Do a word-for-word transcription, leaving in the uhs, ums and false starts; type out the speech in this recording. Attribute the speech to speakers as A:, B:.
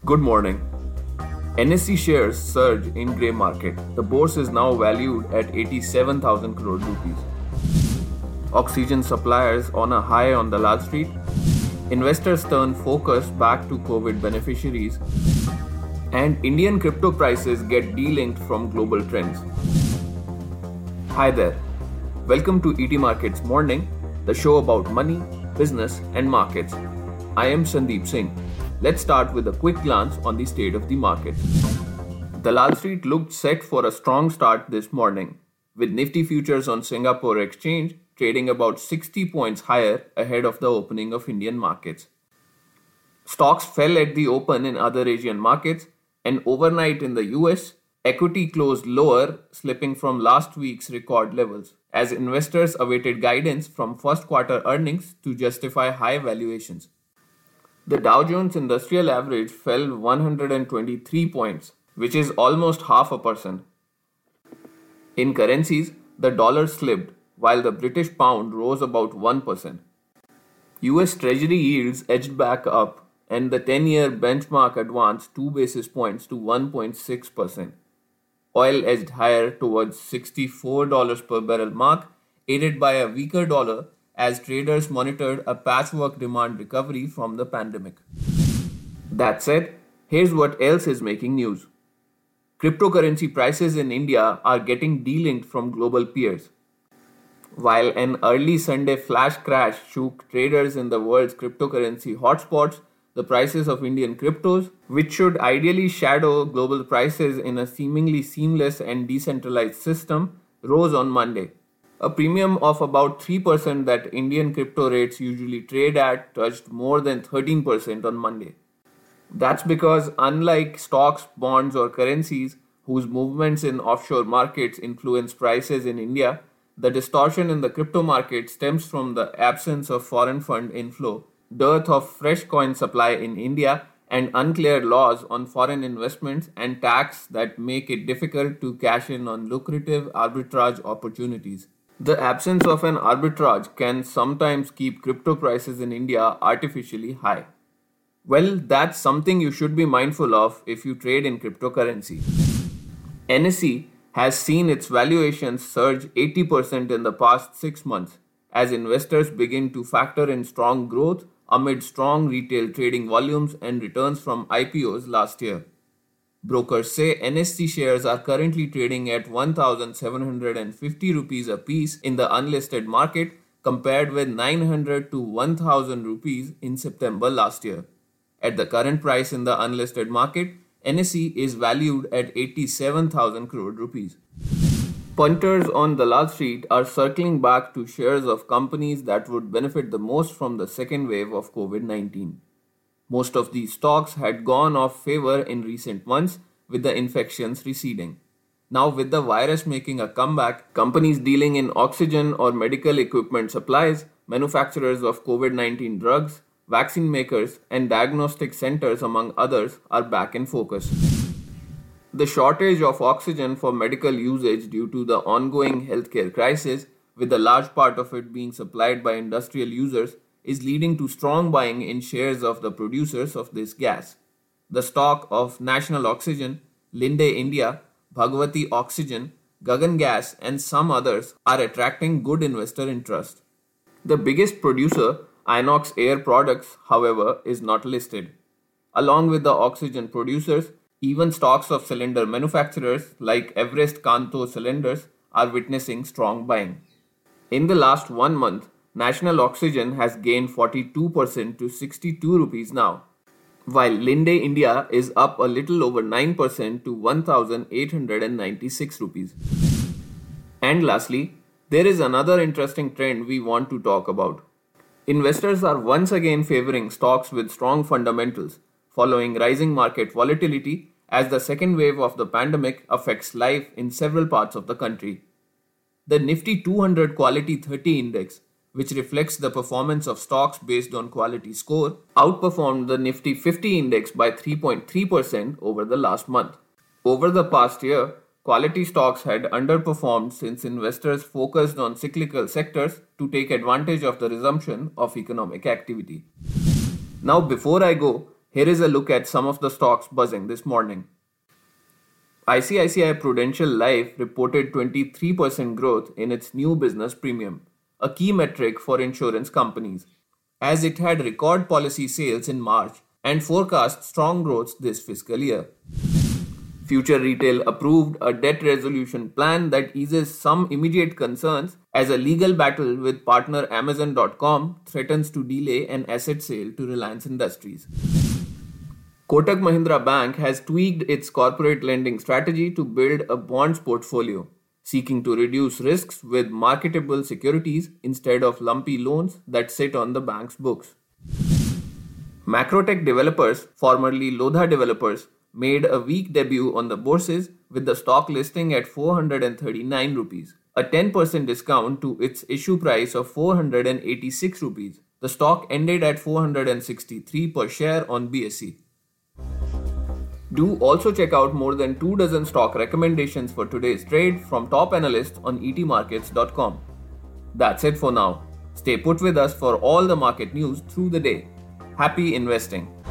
A: Good morning. N S E shares surge in grey market. The bourse is now valued at eighty-seven thousand crore rupees. Oxygen suppliers on a high on Dalal Street. Investors turn focus back to COVID beneficiaries. And Indian crypto prices get delinked from global trends. Hi there. Welcome to E T Markets Morning, the show about money, business and markets. I am Sandeep Singh. Let's start with a quick glance on the state of the market. Dalal Street looked set for a strong start this morning, with Nifty futures on Singapore Exchange trading about sixty points higher ahead of the opening of Indian markets. Stocks fell at the open in other Asian markets, and overnight in the U S, equity closed lower, slipping from last week's record levels, as investors awaited guidance from first quarter earnings to justify high valuations. The Dow Jones Industrial Average fell one hundred twenty-three points, which is almost half a percent. In currencies, the dollar slipped, while the British pound rose about one percent. U S Treasury yields edged back up, and the ten-year benchmark advanced two basis points to one point six percent. Oil edged higher towards sixty-four dollars per barrel mark, aided by a weaker dollar as traders monitored a patchwork demand recovery from the pandemic. That said, here's what else is making news. Cryptocurrency prices in India are getting delinked from global peers. While an early Sunday flash crash shook traders in the world's cryptocurrency hotspots, the prices of Indian cryptos, which should ideally shadow global prices in a seemingly seamless and decentralized system, rose on Monday. A premium of about three percent that Indian crypto rates usually trade at touched more than thirteen percent on Monday. That's because unlike stocks, bonds or currencies whose movements in offshore markets influence prices in India, the distortion in the crypto market stems from the absence of foreign fund inflow, dearth of fresh coin supply in India, and unclear laws on foreign investments and tax that make it difficult to cash in on lucrative arbitrage opportunities. The absence of an arbitrage can sometimes keep crypto prices in India artificially high. Well, that's something you should be mindful of if you trade in cryptocurrency. N S E has seen its valuations surge eighty percent in the past six months as investors begin to factor in strong growth amid strong retail trading volumes and returns from I P Os last year. Brokers say N S E shares are currently trading at one thousand seven hundred fifty rupees a piece in the unlisted market compared with nine hundred to one thousand rupees in September last year. At the current price in the unlisted market, N S E is valued at eighty-seven thousand crore rupees. Punters on Dalal Street are circling back to shares of companies that would benefit the most from the second wave of COVID nineteen. Most of these stocks had gone off favor in recent months with the infections receding. Now with the virus making a comeback, companies dealing in oxygen or medical equipment supplies, manufacturers of COVID nineteen drugs, vaccine makers and diagnostic centers among others are back in focus. The shortage of oxygen for medical usage due to the ongoing healthcare crisis, with a large part of it being supplied by industrial users, is leading to strong buying in shares of the producers of this gas. The stock of National Oxygen, Linde India, Bhagwati Oxygen, Gagan Gas and some others are attracting good investor interest. The biggest producer, Inox Air Products, however, is not listed. Along with the oxygen producers, even stocks of cylinder manufacturers like Everest Kanto Cylinders are witnessing strong buying. In the last one month, National Oxygen has gained forty-two percent to sixty-two rupees now, while Linde India is up a little over nine percent to one thousand eight hundred ninety-six rupees. And lastly, there is another interesting trend we want to talk about. Investors are once again favoring stocks with strong fundamentals, following rising market volatility as the second wave of the pandemic affects life in several parts of the country. The Nifty two hundred Quality thirty Index, which reflects the performance of stocks based on quality score, outperformed the Nifty fifty Index by three point three percent over the last month. Over the past year, quality stocks had underperformed since investors focused on cyclical sectors to take advantage of the resumption of economic activity. Now, before I go, Here is a look at some of the stocks buzzing this morning. I C I C I Prudential Life reported twenty-three percent growth in its new business premium, a key metric for insurance companies, as it had record policy sales in March and forecast strong growth this fiscal year. Future Retail approved a debt resolution plan that eases some immediate concerns as a legal battle with partner Amazon dot com threatens to delay an asset sale to Reliance Industries. Kotak Mahindra Bank has tweaked its corporate lending strategy to build a bonds portfolio, seeking to reduce risks with marketable securities instead of lumpy loans that sit on the bank's books. Macrotech Developers, formerly Lodha Developers, made a weak debut on the bourses with the stock listing at four hundred thirty-nine rupees, a ten percent discount to its issue price of four hundred eighty-six rupees. The stock ended at four hundred sixty-three per share on B S E. Do also check out more than two dozen stock recommendations for today's trade from top analysts on E T markets dot com. That's it for now. Stay put with us for all the market news through the day. Happy investing!